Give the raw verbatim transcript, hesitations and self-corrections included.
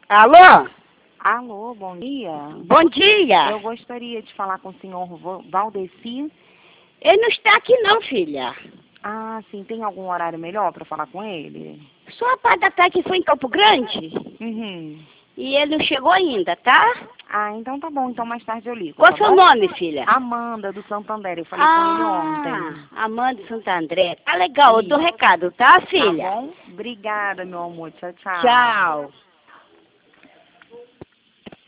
Alô? Alô, bom dia. Bom dia. Eu gostaria de falar com o senhor Vo- Valdeci. Ele não está aqui não, filha. Ah, sim. Tem algum horário melhor para falar com ele? Só a parte da tarde que foi em Campo Grande Uhum. e ele não chegou ainda, tá? Ah, então tá bom. Então mais tarde eu ligo, Qual tá seu bom? nome, filha? Amanda, do Santander. Eu falei com ele ontem. Ah, Amanda de Santo André. Tá legal, eu dou Isso. recado, tá, Tá filha? bom? Obrigada, meu amor. Tchau, tchau. Tchau.